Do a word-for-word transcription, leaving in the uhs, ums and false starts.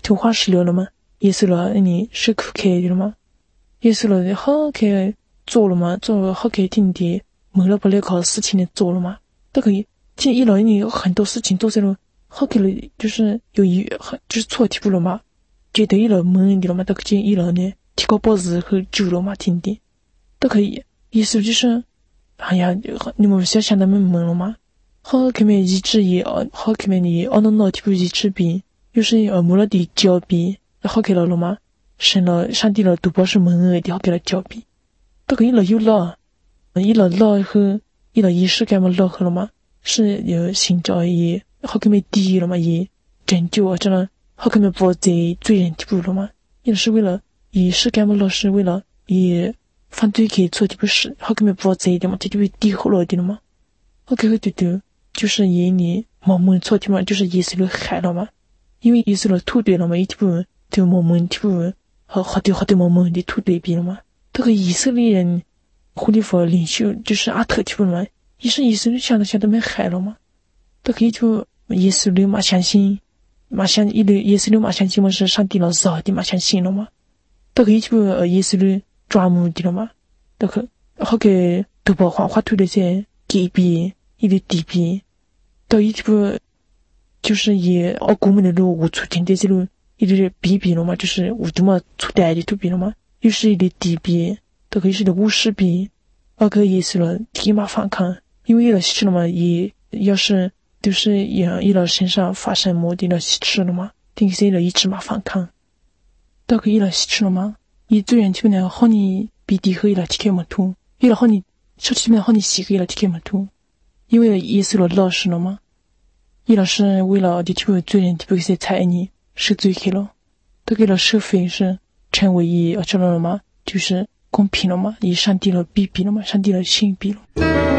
就化石榴了嘛，耶稣了你是苦开的了嘛，耶稣了好开做了嘛，做好开听的，没了不来搞事情的做了嘛，都可以。现在一老你很多事情都在了，好开了就是有一很就是错题不了嘛，觉得一老闷的了嘛，都可以一老呢提高报纸和酒了嘛，听的都可以。耶稣就是，哎呀，你们想想他们闷了嘛，好开面一直也好开面的，按照脑题不一直比，又是呃没了的交比，好开了了嘛，神了上帝了都不是闷的，好开了交比。都可以了有了，一了了后，一了仪式感嘛了后了嘛，是有寻找也好看没低了嘛，也拯救啊，这样好看没不在罪人地步了嘛，也是为了仪式感嘛了，是为了也犯罪可以做的不是，好看没不在的嘛，这就被低后了的了嘛，好看后对对，就是因你盲目错的嘛，就是耶稣了害了嘛，因为耶稣了吐对了嘛，一部分对盲目的部分和好对好对盲目的吐对比了嘛。这个以色列人胡里佛领袖就是阿特提布嘛，也是以色列想的想都没害了嘛。这个就耶稣流嘛相信，嘛相一流耶稣流嘛相信嘛是上帝老造的嘛相信了嘛。这个就耶稣流抓目的了嘛。这个好给都把黄花土的些给比一流地比，到一部就是也奥古门的路无处听的这路一流比比了嘛，就是无这么出代的土比了嘛。又是一类地比，都可以是的巫师比，二个也是了提马反抗，因为了西吃了嘛，也要是都是也一了身上发生魔的了西吃了嘛，定是一了一只马反抗，都可以了西吃了嘛，以最远基本上好你比地和一了提开么土，一了好你说基本上好你洗个一了提开么土，因为也是了老实了嘛，一了是为了的提不最远提不些才你是最开了，都给了收费是。成为一知道了吗？就是公平了吗？以上帝了比比了吗？上帝了信比了。